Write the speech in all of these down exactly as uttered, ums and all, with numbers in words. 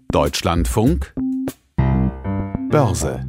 Deutschlandfunk Börse.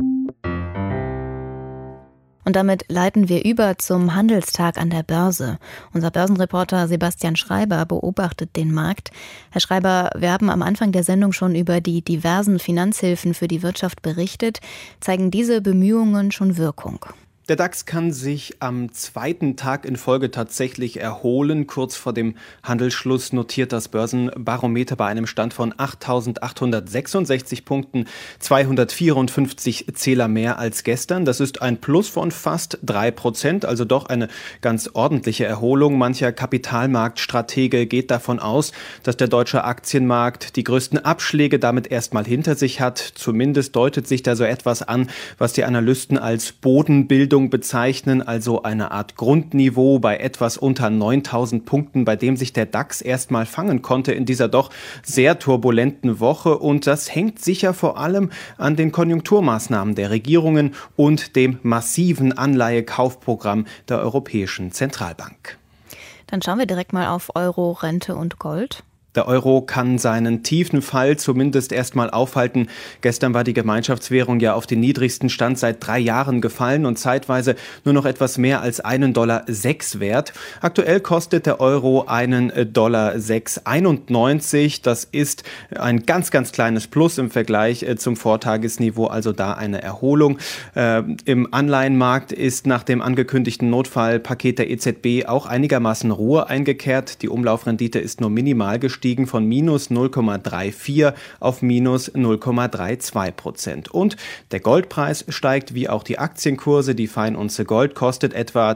Und damit leiten wir über zum Handelstag an der Börse. Unser Börsenreporter Sebastian Schreiber beobachtet den Markt. Herr Schreiber, wir haben am Anfang der Sendung schon über die diversen Finanzhilfen für die Wirtschaft berichtet. Zeigen diese Bemühungen schon Wirkung? Der DAX kann sich am zweiten Tag in Folge tatsächlich erholen. Kurz vor dem Handelsschluss notiert das Börsenbarometer bei einem Stand von achttausendachthundertsechsundsechzig Punkten, zweihundertvierundfünfzig Zähler mehr als gestern. Das ist ein Plus von fast drei Prozent, also doch eine ganz ordentliche Erholung. Mancher Kapitalmarktstratege geht davon aus, dass der deutsche Aktienmarkt die größten Abschläge damit erstmal hinter sich hat. Zumindest deutet sich da so etwas an, was die Analysten als Bodenbildung bezeichnen, also eine Art Grundniveau bei etwas unter neuntausend Punkten, bei dem sich der DAX erstmal fangen konnte in dieser doch sehr turbulenten Woche. Und das hängt sicher vor allem an den Konjunkturmaßnahmen der Regierungen und dem massiven Anleihekaufprogramm der Europäischen Zentralbank. Dann schauen wir direkt mal auf Euro, Rente und Gold. Der Euro kann seinen tiefen Fall zumindest erstmal aufhalten. Gestern war die Gemeinschaftswährung ja auf den niedrigsten Stand seit drei Jahren gefallen und zeitweise nur noch etwas mehr als einen Dollar sechs wert. Aktuell kostet der Euro einen Dollar sechs einundneunzig. Das ist ein ganz, ganz kleines Plus im Vergleich zum Vortagesniveau, also da eine Erholung. Äh, Im Anleihenmarkt ist nach dem angekündigten Notfallpaket der E Z B auch einigermaßen Ruhe eingekehrt. Die Umlaufrendite ist nur minimal gestiegen, von minus null Komma vierunddreißig auf minus null Komma zweiunddreißig Prozent. Und der Goldpreis steigt wie auch die Aktienkurse. Die Feinunze Gold kostet etwa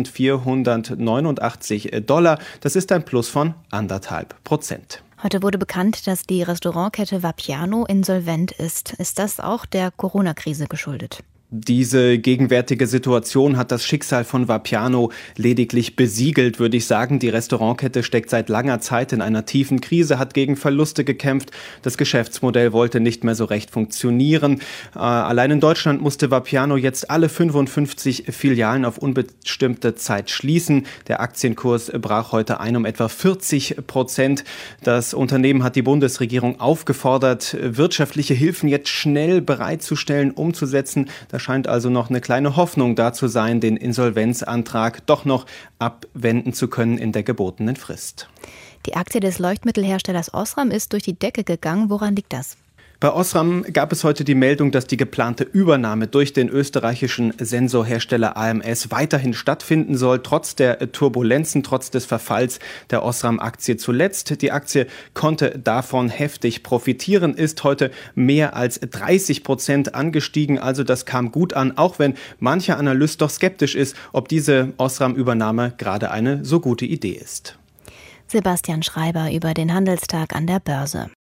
eintausendvierhundertneunundachtzig Dollar. Das ist ein Plus von anderthalb Prozent. Heute wurde bekannt, dass die Restaurantkette Vapiano insolvent ist. Ist das auch der Corona-Krise geschuldet? Diese gegenwärtige Situation hat das Schicksal von Vapiano lediglich besiegelt, würde ich sagen. Die Restaurantkette steckt seit langer Zeit in einer tiefen Krise, hat gegen Verluste gekämpft. Das Geschäftsmodell wollte nicht mehr so recht funktionieren. Äh, allein in Deutschland musste Vapiano jetzt alle fünfundfünfzig Filialen auf unbestimmte Zeit schließen. Der Aktienkurs brach heute ein um etwa vierzig Prozent. Das Unternehmen hat die Bundesregierung aufgefordert, wirtschaftliche Hilfen jetzt schnell bereitzustellen, umzusetzen. Da scheint also noch eine kleine Hoffnung da zu sein, den Insolvenzantrag doch noch abwenden zu können in der gebotenen Frist. Die Aktie des Leuchtmittelherstellers Osram ist durch die Decke gegangen. Woran liegt das? Bei Osram gab es heute die Meldung, dass die geplante Übernahme durch den österreichischen Sensorhersteller A M S weiterhin stattfinden soll, trotz der Turbulenzen, trotz des Verfalls der Osram-Aktie zuletzt. Die Aktie konnte davon heftig profitieren, ist heute mehr als dreißig Prozent angestiegen. Also das kam gut an, auch wenn mancher Analyst doch skeptisch ist, ob diese Osram-Übernahme gerade eine so gute Idee ist. Sebastian Schreiber über den Handelstag an der Börse.